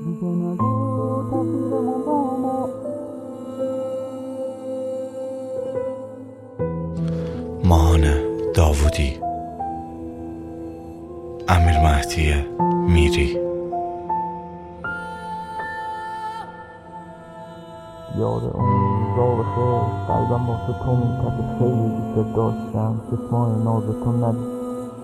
ماهان داوودی، امیر مهدی میری. یاد اون روزا بخیر، قلبم واسه تو میتپه، خیلی دوست داشتم، چشمای نازتون ندید.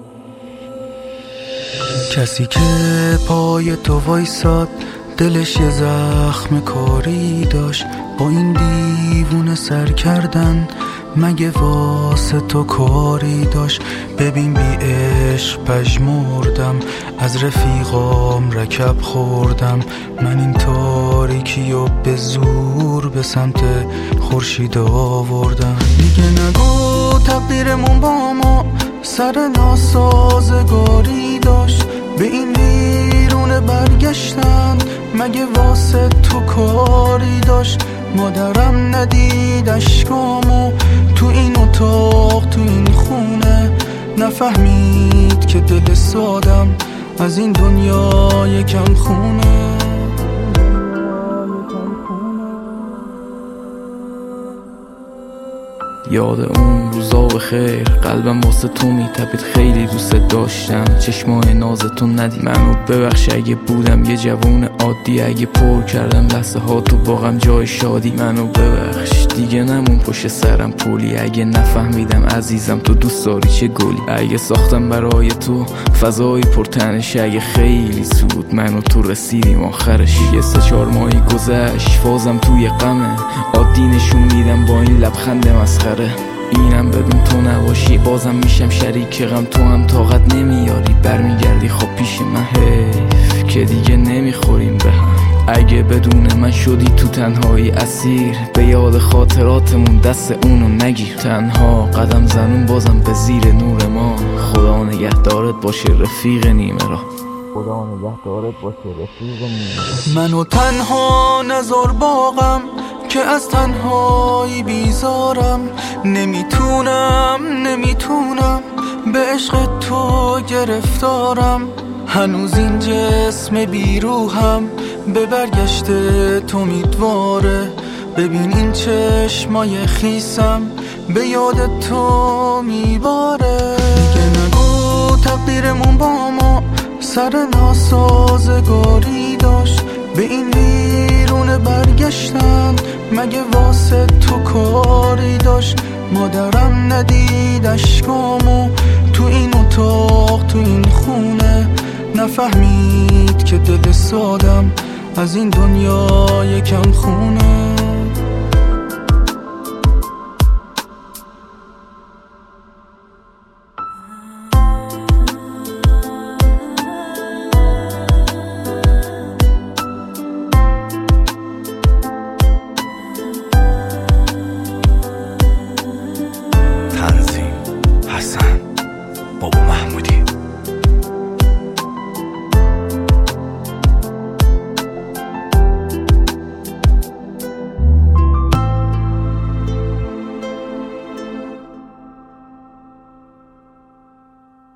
کسی که پای تو وایساد دلش یه زخم کاری داشت، با این دیوونه سر کردن مگه واسه تو کاری داشت؟ ببین بی عشق پژمردم، از رفیقام رکب خوردم، من این تاریکی و به زور به سمت خورشید آوردم. دیگه نگو تقدیرمون با ما سر ناسازگاری داشت، به این ویرونه برگشتن مگه واسه تو کاری داشت؟ مادرم ندید اشکامو تو این اتاق تو این خونه، نفهمید که دل سادم از این دنیا یکم خونه. یاد اون روزا بخیر، قلبم واسه تو میتپید، خیلی دوست داشتم، چشمای نازتون ندید. منو ببخش اگه بودم یه جوون عادی، اگه پر کردم لحظه ها تو باغم جای شادی. منو ببخش دیگه نمون پشت سرم پولی، اگه نفهمیدم عزیزم تو دوست داری چه گلی. اگه ساختم برای تو فضایی پرتنش، اگه خیلی سود منو تو رسیدیم آخرش. یه 3-4 ماهی گذشت فازم توی غمه، عادی نشون میدم با این لبخند مسخره. اینم بدون تو نباشی بازم میشم شریک غم، تو هم طاقت نمیاری برمیگردی خب پیش من، حیف که دیگه نمیخوریم به هم. اگه بدون من شدی تو تنهایی اسیر، به یاد خاطراتمون دست اونو نگیر. تنها قدم زنون بازم به زیر نور ما، خدا نگهدارت باشه رفیق نیمه را. خدا نگهدارت باشه رفیق نیمه را. منو تنها نذار باغم که از تنهایی بیزارم، نمیتونم به عشق تو گرفتارم، هنوز این جسم بیروحم به برگشت تو امیدواره. ببین این چشمای خیسم به یاد تو میباره. دیگه نگو تقدیرمون با ما سر ناسازگاری داشت، به این ویرونه برگشتن مگه واسه تو کاری داشت؟ مادرم ندید اشکامو تو این اتاق تو این خونه، نفهمید که دل سادم از این دنیا یکم خونه.